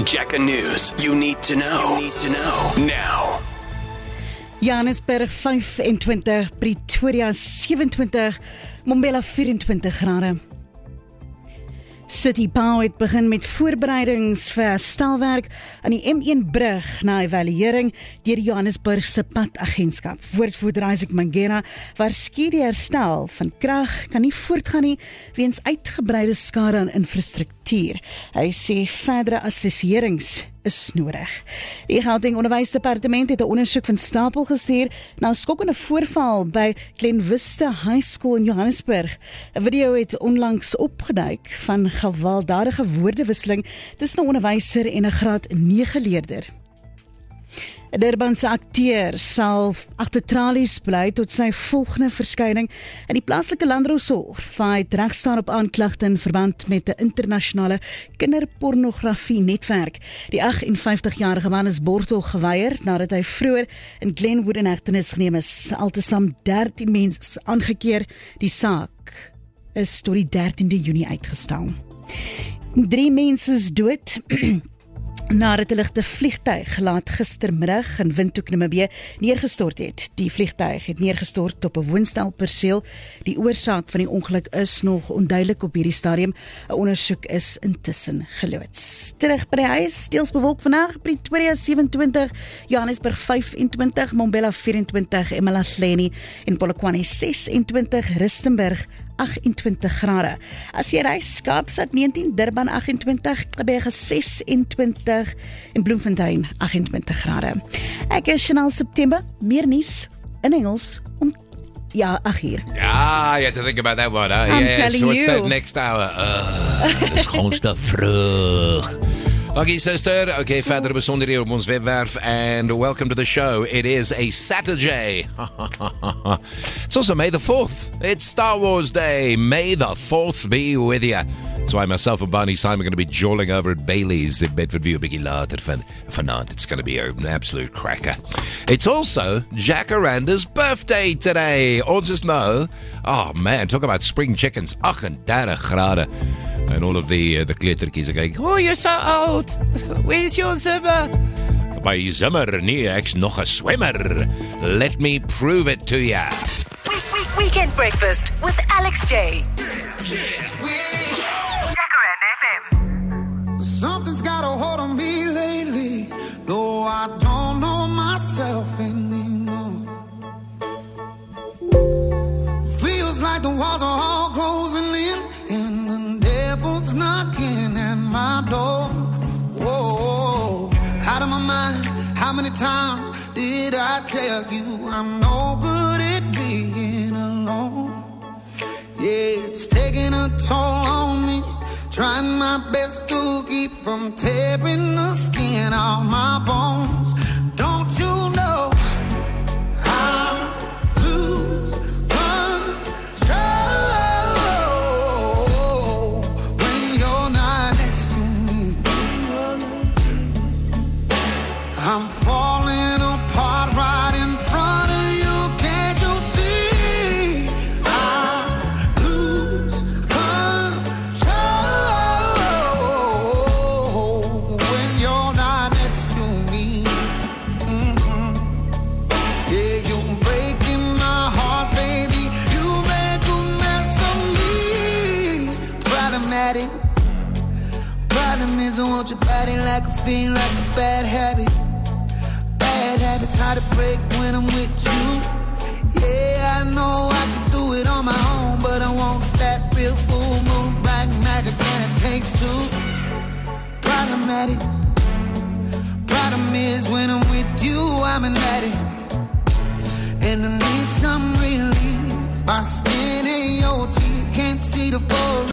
Jacka News. You need to know. Now. Johannesburg 25, Pretoria 27, Mbombela 24 grade. City Power het begin met voorbereidings vir herstelwerk aan die M1 brug na evaluering deur die Johannesburg se padagentskap. Woordvoerder Isaac Mangena waarsku die herstel van krag kan nie voortgaan nie weens uitgebreide skade aan infrastruktuur. Hy sê verdere assesserings is nodig. Die Gauteng Onderwysdepartement het 'n ondersoek van stapel gestuur na 'n skokkende voorval by Glen Vista High School in Johannesburg. 'n Video het onlangs opgeduik van gewelddadige woordewisseling tussen 'n onderwyser en 'n graad 9 leerder. 'n Durbanse akteur sal agter tralies bly tot sy volgende verskyning in die plaaslike Landdroshof. Hy het regstaan op aanklagte in verband met 'n internasionale kinderpornografie netwerk. Die 58-jarige man is borgtog geweier nadat hy vroeër in Glenwood in hegtenis geneem is. Altesaam 13 mense aangekeer. Die saak is tot die 13de Junie uitgestel. 3 mense is dood nadat hulle 'n vliegtuig laat gistermiddag in Windhoek, Namibië neergestort het. Die vliegtuig het neergestort op 'n woonstelperseel. Die oorsaak van die ongeluk is nog onduidelik op hierdie stadium. 'n Ondersoek is intussen geloods. Terug by die huis, deels bewolk vandag, Pretoria 27, Johannesburg 25, Mbombela 24, eMalahleni en Polokwane 26, Rustenburg 28 grade. As jy reis, Kaapstad 19, Durban 28, Gqeberha 26 en Bloemfontein 28 grade. Ek is Chanel September, meer nuus in Engels om 8 uur. Yeah, you have to think about that one, huh? I'm Yes, telling what's you. that next hour? Dis gewoon te vroeg. Okay, sister. Okay, verder besonderhede op ons webwerf and welcome to the show. It is a Saturday. It's also May the 4th. It's Star Wars Day. May the 4th be with you. That's why myself and Barney Simon are going to be jawling over at Bailey's in Bedfordview a bietjie later vanaand. It's going to be an absolute cracker. It's also Jacaranda's birthday today. Ons is nou, oh man, talk about spring chickens. 38 grade. And all of the kleutertjies are going, oh, you're so old. Where's your Zimmer? By Zimmer, nee, ek's nog 'n swimmer. Let me prove it to ya. Weekend breakfast with Alex J. Jacaranda FM. Something's got a hold on me lately, though I don't know myself anymore. Feels like the walls are all closing in, and the devil's knocking at my door. Whoa, out of my mind, how many times did I tell you I'm no good at being alone? Yeah, it's taking a toll on me, trying my best to keep from tearing the skin off my bones. Don't you know I lose control when you're not next to me? I'm falling apart right in front of you. Can't you see? I lose control when you're not next to me. Yeah, you're breaking my heart, baby. You make a mess of me. Problematic. Problem is I want your body like a fiend, like a bad habit. Bad habits hard to break when I'm with you. Yeah, I know I can do it on my own, but I want that real full moon, black magic, and it takes two. Problematic. Problem is when I'm with you, I'm an addict, and I need some relief. My skin ain't your teeth, can't see the full